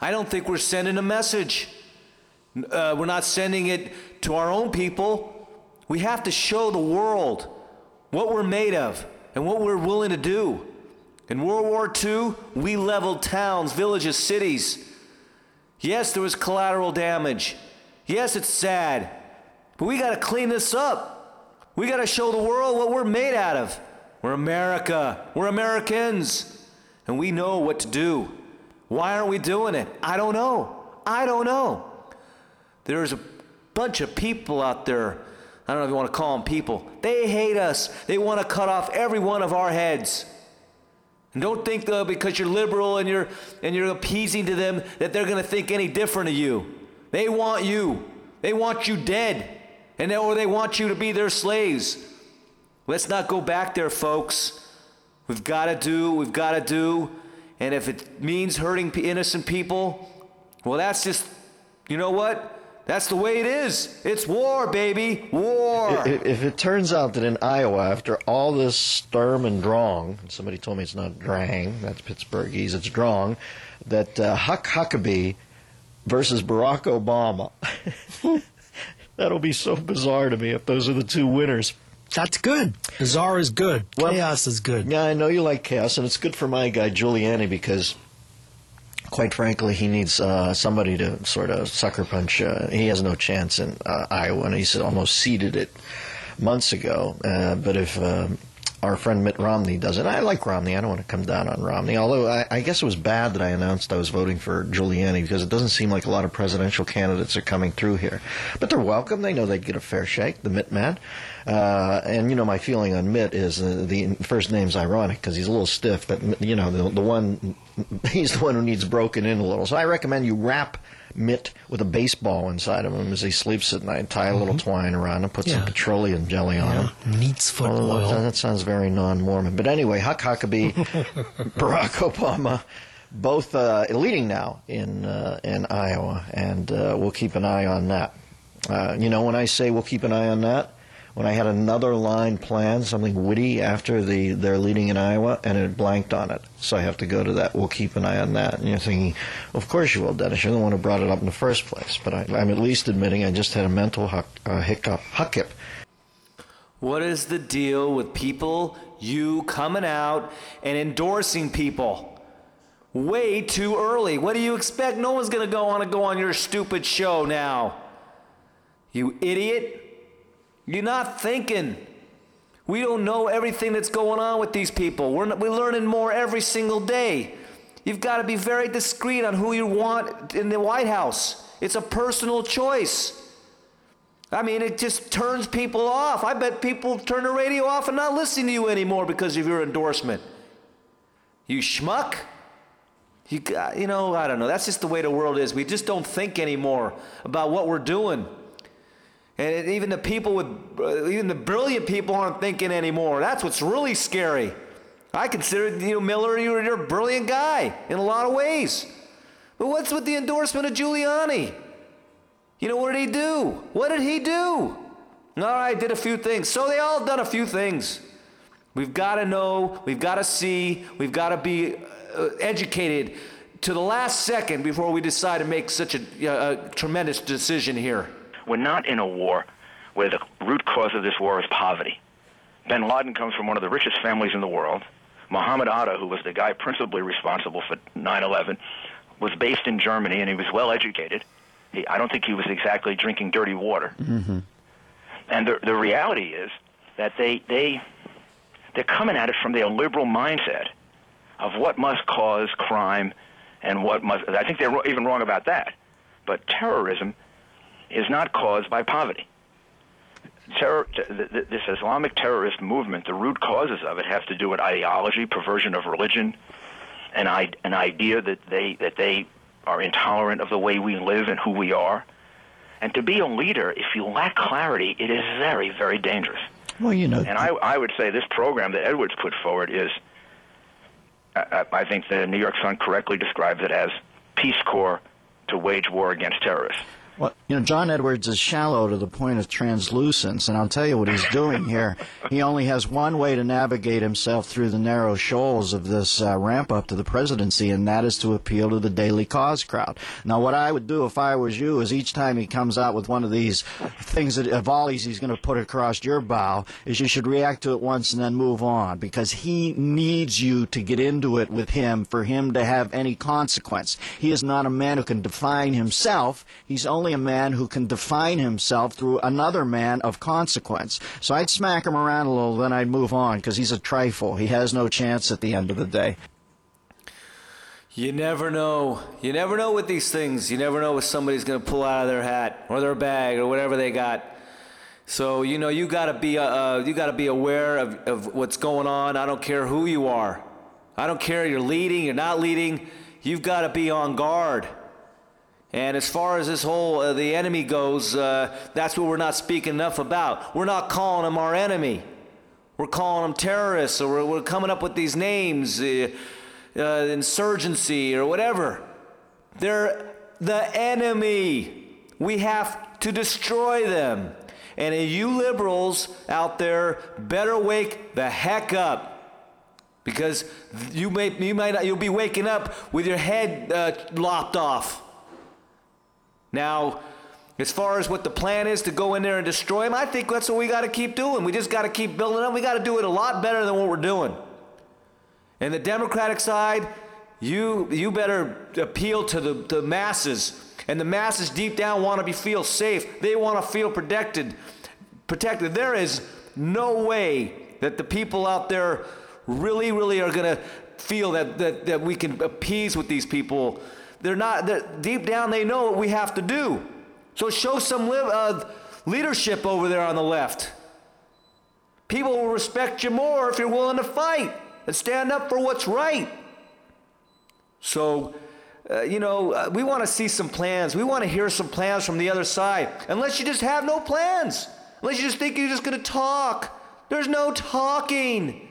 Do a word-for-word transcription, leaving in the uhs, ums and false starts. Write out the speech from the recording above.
I don't think we're sending a message. Uh, we're not sending it to our own people. We have to show the world what we're made of and what we're willing to do. In World War Two, we leveled towns, villages, cities. Yes, there was collateral damage. Yes, it's sad. But we got to clean this up. We got to show the world what we're made out of. We're America. We're Americans. And we know what to do. Why aren't we doing it? I don't know. I don't know. There's a bunch of people out there. I don't know if you want to call them people. They hate us. They want to cut off every one of our heads. And don't think, though, because you're liberal and you're and you're appeasing to them, that they're going to think any different of you. They want you. They want you dead. And they, or they want you to be their slaves. Let's not go back there, folks. We've got to do, we've got to do. And if it means hurting innocent people, well, that's just, you know what? That's the way it is. It's war, baby. War. If, if it turns out that in Iowa, after all this Sturm and Drang, and somebody told me it's not Drang, that's Pittsburghese, it's Drang, that uh, Huck Huckabee versus Barack Obama, that'll be so bizarre to me if those are the two winners. That's good. Bizarre is good. Well, chaos is good. Yeah, I know you like chaos, and it's good for my guy Giuliani because, quite frankly, he needs uh, somebody to sort of sucker punch. Uh, he has no chance in uh, Iowa, and he's almost ceded it months ago. Uh, but if uh, our friend Mitt Romney does it, I like Romney. I don't want to come down on Romney, although I, I guess it was bad that I announced I was voting for Giuliani because it doesn't seem like a lot of presidential candidates are coming through here. But they're welcome. They know they'd get a fair shake, the Mitt man. Uh, and, you know, my feeling on Mitt is uh, the first name's ironic because he's a little stiff, but, you know, the, the one, he's the one who needs broken in a little. So I recommend you wrap Mitt with a baseball inside of him as he sleeps at night, tie a little mm-hmm. twine around him, put yeah. some petroleum jelly on yeah. him. Neat's foot oh, oil. That sounds very non-Mormon. But anyway, Huck Huckabee, Barack Obama, both uh, leading now in, uh, in Iowa, and uh, we'll keep an eye on that. Uh, you know, when I say we'll keep an eye on that, when I had another line planned, something witty after the they're leading in Iowa, and it blanked on it. So I have to go to that. We'll keep an eye on that. And you're thinking, of course you will, Dennis. You're the one who brought it up in the first place. But I, I'm at least admitting I just had a mental huck, uh, hiccup. Huckip. What is the deal with people, you coming out and endorsing people way too early? What do you expect? No one's going to go on to go on your stupid show now. You idiot. You're not thinking. We don't know everything that's going on with these people. We're, not, we're learning more every single day. You've got to be very discreet on who you want in the White House. It's a personal choice. I mean, it just turns people off. I bet people turn the radio off and not listen to you anymore because of your endorsement. You schmuck. You, got, you know, I don't know. That's just the way the world is. We just don't think anymore about what we're doing. And even the people with, uh, even the brilliant people aren't thinking anymore. That's what's really scary. I consider, you know, Miller, you're, you're a brilliant guy in a lot of ways. But what's with the endorsement of Giuliani? You know, what did he do? What did he do? All right, did a few things. So they all done a few things. We've got to know, we've got to see, we've got to be uh, educated to the last second before we decide to make such a, uh, a tremendous decision here. We're not in a war where the root cause of this war is poverty. Bin Laden comes from one of the richest families in the world. Muhammad Atta, who was the guy principally responsible for nine eleven, was based in Germany, and he was well educated. He, I don't think he was exactly drinking dirty water. Mm-hmm. And the, the reality is that they, they, they're coming at it from their liberal mindset of what must cause crime and what must... I think they're even wrong about that. But terrorism is not caused by poverty. Terror, this Islamic terrorist movement, the root causes of it have to do with ideology, perversion of religion, an, an idea that they, that they are intolerant of the way we live and who we are. And to be a leader, if you lack clarity, it is very, very dangerous. Well, you know... And I, I would say this program that Edwards put forward is, I, I think the New York Sun correctly describes it as Peace Corps to wage war against terrorists. Well, you know, John Edwards is shallow to the point of translucence, and I'll tell you what he's doing here. He only has one way to navigate himself through the narrow shoals of this uh, ramp up to the presidency, and that is to appeal to the Daily Cause crowd. Now, what I would do if I was you is each time he comes out with one of these things, that uh, volleys he's going to put across your bow, is you should react to it once and then move on, because he needs you to get into it with him for him to have any consequence. He is not a man who can define himself. He's only a man who can define himself through another man of consequence. So I'd smack him around a little, then I'd move on, because he's a trifle. He has no chance at the end of the day. You never know. You never know with these things. You never know what somebody's going to pull out of their hat or their bag or whatever they got. So, you know, you got to be uh, you got to be aware of, of what's going on. I don't care who you are. I don't care you're leading, you're not leading. You've got to be on guard. And as far as this whole, uh, the enemy goes, uh, that's what we're not speaking enough about. We're not calling them our enemy. We're calling them terrorists, or we're, we're coming up with these names, uh, uh, insurgency, or whatever. They're the enemy. We have to destroy them. And you liberals out there better wake the heck up. Because you may, you might not, you'll be waking up with your head uh, lopped off. Now, as far as what the plan is to go in there and destroy them, I think that's what we got to keep doing. We just got to keep building up. We got to do it a lot better than what we're doing. And the Democratic side, you you better appeal to the, the masses. And the masses deep down want to be feel safe. They want to feel protected. Protected. There is no way that the people out there really, really are going to feel that, that, that we can appease with these people. They're not, they're, deep down they know what we have to do. So show some li- uh, leadership over there on the left. People will respect you more if you're willing to fight and stand up for what's right. So, uh, you know, uh, we want to see some plans. We want to hear some plans from the other side. Unless you just have no plans. Unless you just think you're just going to talk. There's no talking.